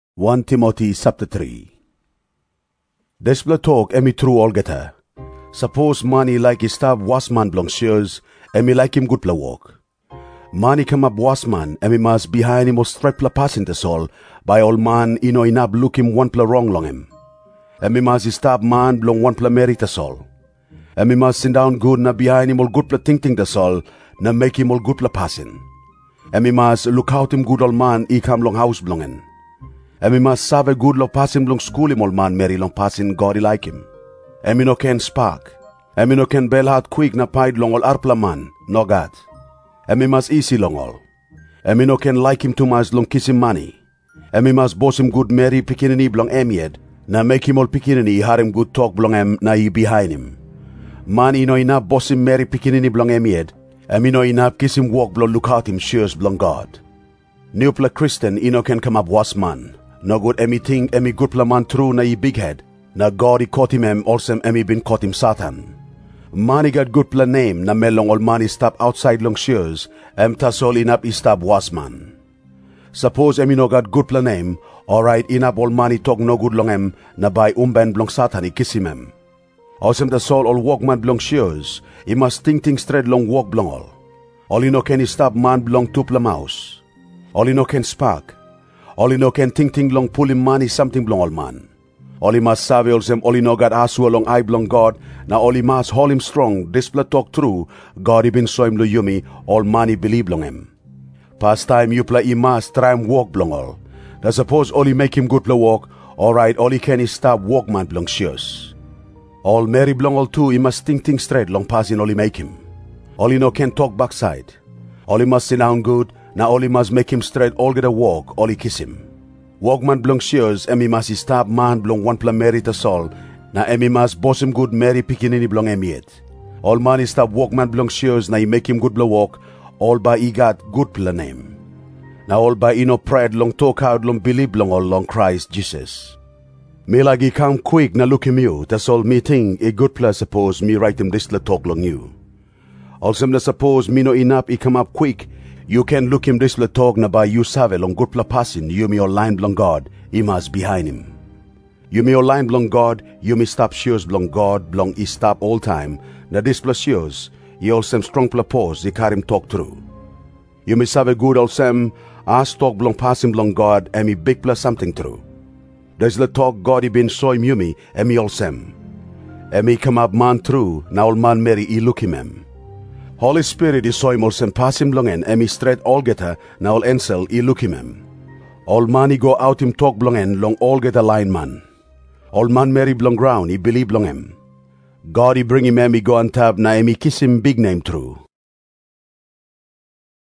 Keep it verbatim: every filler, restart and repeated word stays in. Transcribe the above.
First Timothy chapter three. Despla talk emi true olgeta. Suppose money like his stab wasman blong shears, emi like him good pla walk. Money come up wasman, emi mas behind him or strip pla passing the soul, by all man ino inab look him one pla wrong long him. Emi mas his stab man blong one pla merit the soul. Emi mas sit down good na behind him all good pla thinking the soul, na make him all good pla passing. Emi mas look out him good old man i come long house blongen. Emi mas save good long passing long school him old man Mary long passing God I like him. Emi no ken spark. Emi no ken bell heart quick na paid long all arpla man, no God. Emi mas easy long all. Emi no ken like him too much long kiss him money. Emi mas boss him good Mary pikinini blong emied, na make him all pikinini har him good talk blong em na I behind him. Man ino inap boss him Mary pikinini blong emied, emi no inap kiss him walk blong look out him shears blong God. New pla Christian ino ken come up was man. No good emi thing emi good pla man true na I big head. Na God I caught him em also emi been caught him Satan. Mani got good pla name na melong all mani stop outside long shears, em tasol inap I stop was man. Suppose emi no got good pla name, alright inap all mani talk no good long em, na by umben blong Satan I kiss him em. Also the soul all walk man blong shears, I must think think straight long walk blong all. All ino can I stop man blong two pla mouse. All ino can spark. All ino can think think long pull him money something blong all man. All he must save also all ino got asu along I blong God, na all he must hold him strong, display talk true, God I been so him lo yumi, all money believe long him. Past time you play he must try him walk blong all. Now suppose all he make him good pla walk, alright all he can is stop walk man blong shears. All Mary blong all too, he must think think straight long passing all he make him. All he no can talk backside. All he must sit down good, now all he must make him straight all get a walk, all he kiss him. Walk man blong shears, emi must stab man blong one pla Mary to sol, na emi must boss him good Mary pikinini blong emiet. All man is stab walk man blong shears, na he make him good bla walk, all by he got good pla name. Now all by he no pride long talk out long believe long all long Christ Jesus. Me like he come quick na look him you, that's all me think a good pla suppose me write him this la talk long you. Also na suppose me no enough he come up quick, you can look him this la talk na by you save long good pla passing, you me your line blong God, he must behind him. You me your line blong God, you me stop shears blong God, blong he stop all time, na this pla shears, he also strong pla pause, he carry him talk through. You me save good also, ask talk blong passing blong God, and me big pla something through. There's the talk God he been so him you me, and me also. And me come up man through, now all man Mary he look him em. Holy Spirit is so him also pass him long en, and me straight all get her, now all ensel he look him em. All man he go out him talk blong en, long all get a line man. All man Mary blong ground he believe blong him. God he bring him em he go on tab, na em he kiss him big name through.